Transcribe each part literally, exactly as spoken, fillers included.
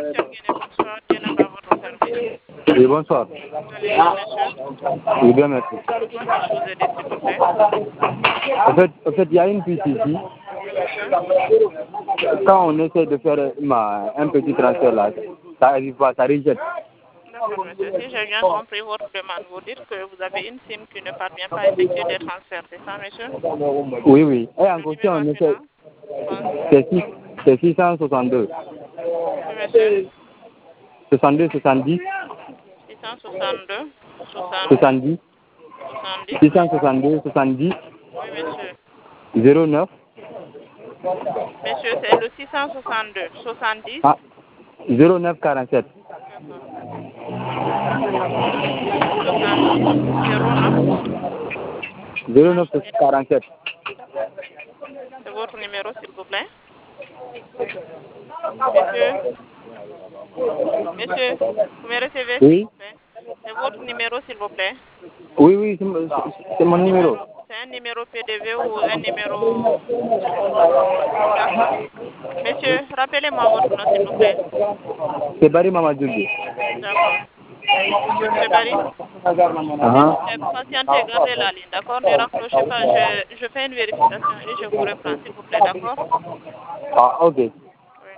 Monsieur Guéné, bonsoir. Dieu n'a pas votre service. Oui, bonsoir. Allez, monsieur. Oui, bien, merci. Comment puis-je vous aider, s'il vous plaît? En fait, en fait, il y a une piste ici. Oui, monsieur. Quand on essaie de faire ma, un petit transfert là, ça arrive pas, ça rejette. D'accord, monsieur. Si j'ai bien compris votre demande, vous dites que vous avez une SIM qui ne parvient pas à effectuer des transferts, c'est ça, monsieur? Oui, oui. Et en Le côté, numéro on à essaie. finance? C'est six- c'est six cent soixante-deux. Oui, monsieur. soixante-deux, soixante-dix. six cent soixante-deux, soixante, soixante-dix. soixante-dix, six cent oui. soixante-deux, soixante-dix. Oui, monsieur. zéro neuf. Monsieur, c'est le six cent soixante-deux, soixante-dix. Ah, zéro neuf quarante-sept. D'accord. soixante-dix, zéro neuf. zéro neuf quarante-sept. C'est votre numéro, s'il vous plaît. Monsieur, monsieur, vous me recevez, s'il Oui. vous plaît. C'est votre numéro, s'il vous plaît. Oui, oui, c'est mon c'est mon numéro. C'est un numéro P D V ou un numéro... D'accord. Monsieur, rappelez-moi votre nom, s'il vous plaît. C'est Barry Mamadou. D'accord. Monsieur Barry, s'il vous Ah, plaît, patientez, gardez la ligne, d'accord? Ne raccrochez pas, je, je fais une vérification et je vous reprends, s'il vous plaît, d'accord? ah, ok. Oui.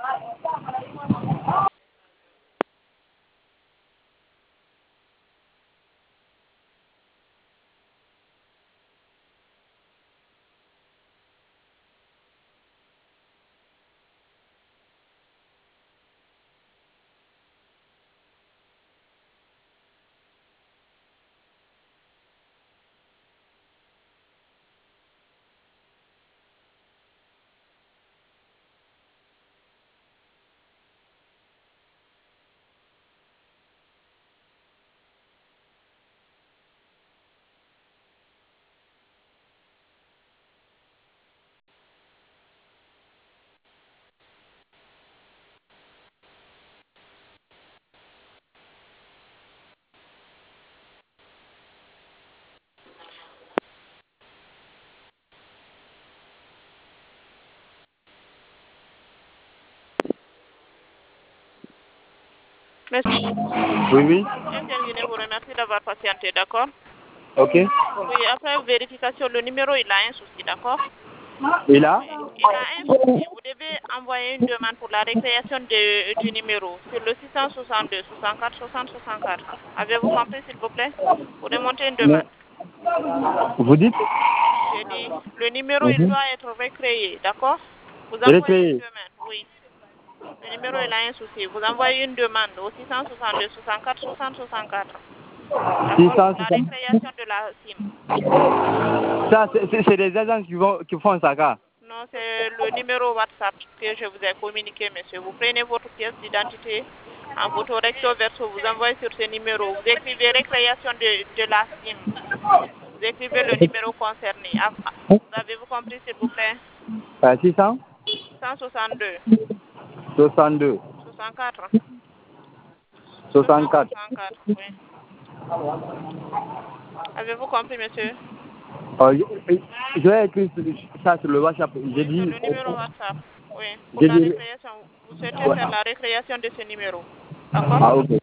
Monsieur, Oui, oui. M T N Guinée vous remercie d'avoir patienté, d'accord? Ok. Oui, après vérification, le numéro, il a un souci, d'accord? Et là? Il a un souci. Vous devez envoyer une demande pour la récréation de, du numéro sur le six cent soixante-deux, soixante-quatre, soixante, soixante-quatre. Avez-vous compris, s'il vous plaît? Vous remontez une demande. Mais, vous dites? J'ai dit, le numéro, il Mhm. doit être recréé, d'accord? Vous envoyez une Recréer. demande, oui. Le numéro, il a un souci. Vous envoyez une demande au six cent soixante-deux, soixante-quatre, soixante, soixante-quatre. D'accord? Pour la six cent soixante. récréation de la SIM. Ça, c'est c'est- c'est des agents qui, vont, qui font ça, quoi. Non, c'est le numéro WhatsApp que je vous ai communiqué, monsieur. Vous prenez votre pièce d'identité en photo recto verso, vous envoyez sur ce numéro. Vous écrivez récréation de, de la SIM. Vous écrivez le numéro concerné. Ah, ah, vous avez-vous compris, s'il vous plaît? Euh, six cents cent soixante-deux, soixante-deux. soixante-quatre. soixante-quatre. soixante-quatre, oui. Avez-vous compris, monsieur? Euh, je, je vais écrire ça sur le WhatsApp. J'ai Oui, c'est dit. le numéro WhatsApp. Oui, pour J'ai la dit. récréation. Vous souhaitez faire la récréation de ce numéro. D'accord? Ah, ok.